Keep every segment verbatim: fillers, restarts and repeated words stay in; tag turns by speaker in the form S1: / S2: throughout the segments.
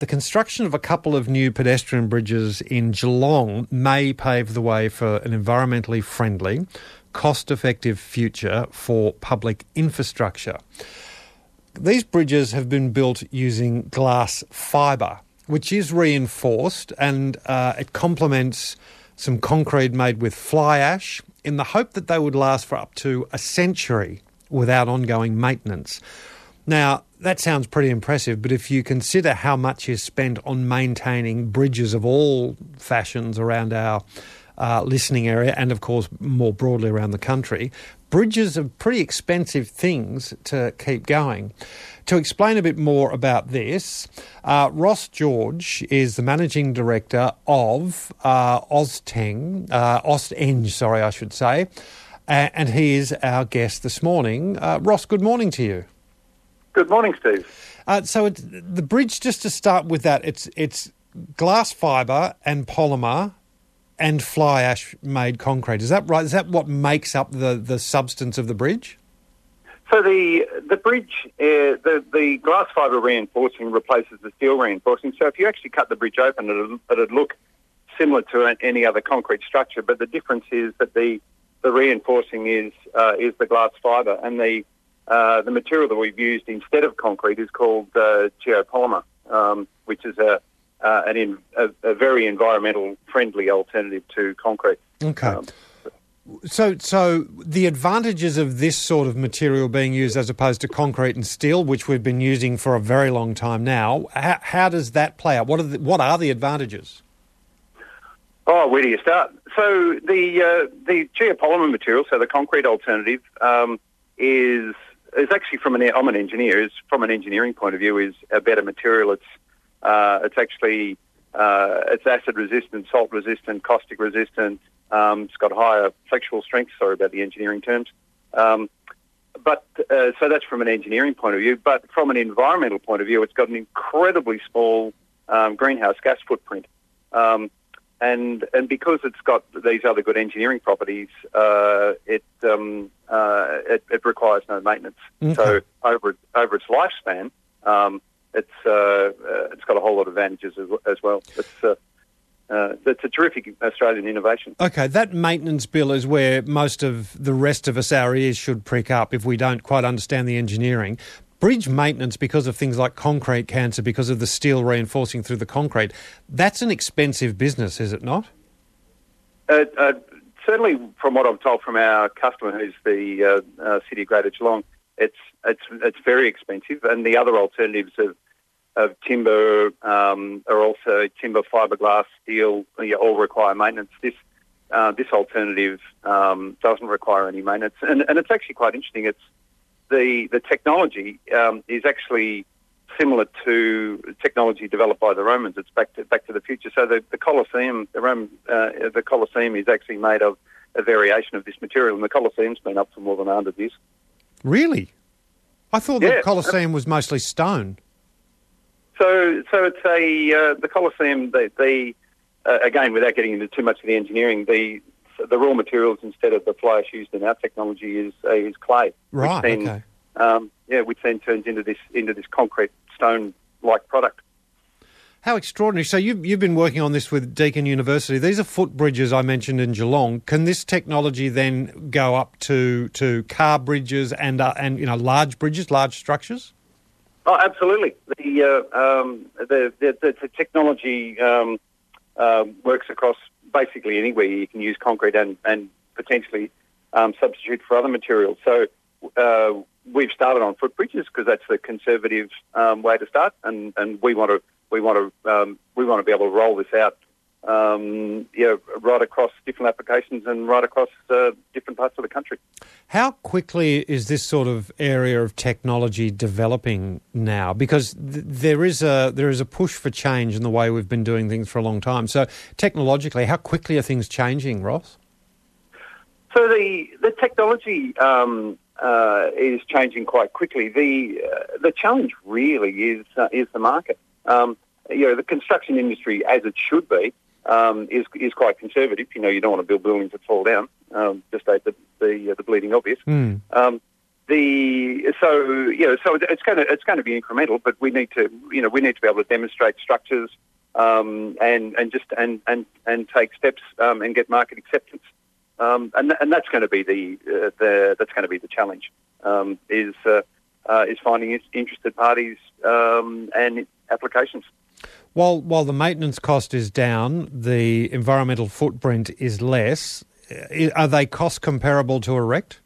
S1: the construction of a couple of new pedestrian bridges in Geelong may pave the way for an environmentally friendly, cost-effective future for public infrastructure. These bridges have been built using glass fibre, which is reinforced, and uh, it complements some concrete made with fly ash in the hope that they would last for up to a century without ongoing maintenance. Now, that sounds pretty impressive, but if you consider how much is spent on maintaining bridges of all fashions around our uh, listening area and, of course, more broadly around the country, bridges are pretty expensive things to keep going. To explain a bit more about this, uh, Ross George is the Managing Director of uh, Austeng, uh, Osteng, sorry, I should say, uh, and he is our guest this morning. Uh, Ross, good morning to you.
S2: Good morning, Steve.
S1: Uh, so it's, the bridge, just to start with that, it's it's glass fibre and polymer and fly ash made concrete. Is that right? Is that what makes up the, the substance of the bridge?
S2: So the the bridge, uh, the, the glass fibre reinforcing replaces the steel reinforcing. So if you actually cut the bridge open, it'll, it'll look similar to any other concrete structure, but the difference is that the, the reinforcing is uh, is the glass fibre, and the Uh, the material that we've used instead of concrete is called uh, geopolymer, um, which is a, uh, an in, a, a very environmental friendly alternative to concrete.
S1: Okay.
S2: Um,
S1: so, so the advantages of this sort of material being used as opposed to concrete and steel, which we've been using for a very long time now, how, how does that play out? What are the, what are the advantages?
S2: Oh, where do you start? So the uh, the geopolymer material, so the concrete alternative, um, is is actually from an I'm an engineer. Is from an engineering point of view is a better material. It's uh, it's actually uh, it's acid resistant, salt resistant, caustic resistant. Um, it's got higher flexural strength. Sorry about the engineering terms. Um, but uh, so that's from an engineering point of view. But from an environmental point of view, it's got an incredibly small um, greenhouse gas footprint. Um, And and because it's got these other good engineering properties, uh, it, um, uh, it it requires no maintenance.
S1: Okay.
S2: So over over its lifespan, um, it's uh, uh, it's got a whole lot of advantages as, as well. It's uh, uh, it's a terrific Australian innovation.
S1: Okay, that maintenance bill is where most of the rest of us, our ears should prick up if we don't quite understand the engineering. Bridge maintenance, because of things like concrete cancer, because of the steel reinforcing through the concrete, that's an expensive business, is it not?
S2: Uh, uh, certainly, from what I'm told from our customer, who's the uh, uh, City of Greater Geelong, it's it's it's very expensive, and the other alternatives of of timber um, are also timber, fiberglass, steel. You all require maintenance. This uh, this alternative um, doesn't require any maintenance, and and it's actually quite interesting. It's The the technology um, is actually similar to technology developed by the Romans. It's back to back to the future. So the, the Colosseum, the Roman, uh, the Colosseum is actually made of a variation of this material, and the Colosseum's been up for more than a hundred years.
S1: Really? I thought
S2: yeah.
S1: the Colosseum was mostly stone.
S2: So so it's a uh, the Colosseum. They, they uh, again, without getting into too much of the engineering, the the raw materials instead of the fly ash used in our technology is uh, is clay.
S1: Right.
S2: Which then,
S1: okay.
S2: Um, yeah, which then turns into this into this concrete stone-like product.
S1: How extraordinary! So you've you've been working on this with Deakin University. These are footbridges I mentioned in Geelong. Can this technology then go up to to car bridges and uh, and you know large bridges, large structures?
S2: Oh, absolutely. The uh, um, the, the the technology um, uh, works across basically anywhere you can use concrete and and potentially um, substitute for other materials. So uh, we've started on footbridges because that's the conservative um, way to start, and, and we want to we want to um, we want to be able to roll this out, um, you know, right across different applications and right across uh, different parts of the country.
S1: How quickly is this sort of area of technology developing now? Because th- there is a there is a push for change in the way we've been doing things for a long time. So technologically, how quickly are things changing, Ross?
S2: So the the technology um, uh, is changing quite quickly. The uh, the challenge really is uh, is the market. Um, you know, the construction industry, as it should be, um, is is quite conservative. You know, you don't want to build buildings that fall down. Um, just state the the, uh, the bleeding obvious.
S1: Mm.
S2: Um, the so you know so it's going to it's going to be incremental, but we need to you know we need to be able to demonstrate structures um, and and just and and and take steps um, and get market acceptance, um, and and that's going to be the uh, the that's going to be the challenge um, is uh, uh, is finding interested parties um, and applications.
S1: While while the maintenance cost is down, the environmental footprint is less. Are they cost comparable to erect?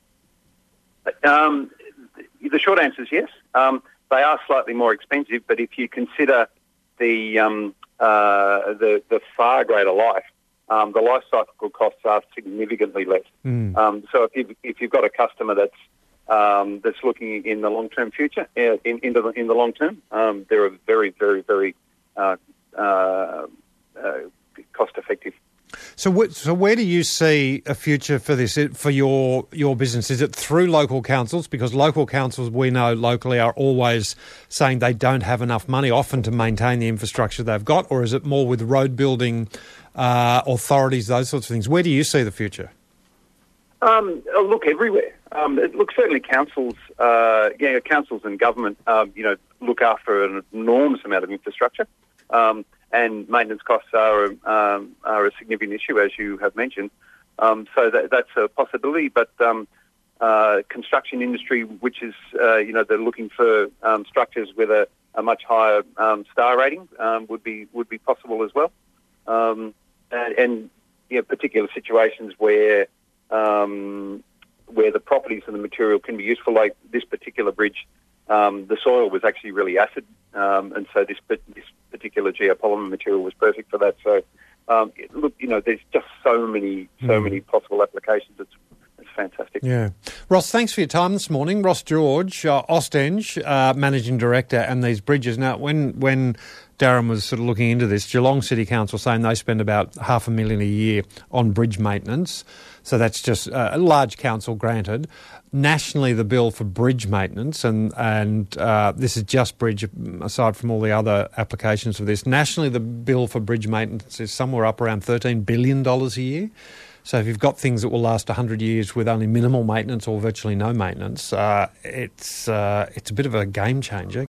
S2: Um, the short answer is yes. Um, they are slightly more expensive, but if you consider the um, uh, the, the far greater life, um, the life cycle costs are significantly less. Mm. Um, so if you've, if you've got a customer that's um, that's looking in the long term future, in in the, in the long term, um, they're a very very very uh, uh, uh, cost effective.
S1: So, wh- so where do you see a future for this, for your your business? Is it through local councils? Because local councils, we know locally, are always saying they don't have enough money often to maintain the infrastructure they've got, or is it more with road building uh, authorities, those sorts of things? Where do you see the future?
S2: Um, look, everywhere. Um, look, certainly councils, uh, yeah, councils and government, um, you know, look after an enormous amount of infrastructure. Um, And maintenance costs are um, are a significant issue, as you have mentioned. Um, so that, that's a possibility. But um, uh, construction industry, which is uh, you know they're looking for um, structures with a, a much higher um, star rating, um, would be would be possible as well. Um, and, and you know, particular situations where um, where the properties and the material can be useful, like this particular bridge. Um, the soil was actually really acid, um, and so this this particular geopolymer material was perfect for that. So, um, look, you know, there's just so many, so mm. many possible applications. It's it's fantastic.
S1: Yeah, Ross, thanks for your time this morning. Ross George, uh, Osteng, uh, managing director, and these bridges. Now, when when Darren was sort of looking into this, Geelong City Council saying they spend about half a million a year on bridge maintenance. So that's just uh, a large council, granted. Nationally, the bill for bridge maintenance, and and uh, this is just bridge, aside from all the other applications of this. Nationally, the bill for bridge maintenance is somewhere up around thirteen billion dollars a year. So if you've got things that will last one hundred years with only minimal maintenance or virtually no maintenance, uh, it's uh, it's a bit of a game changer.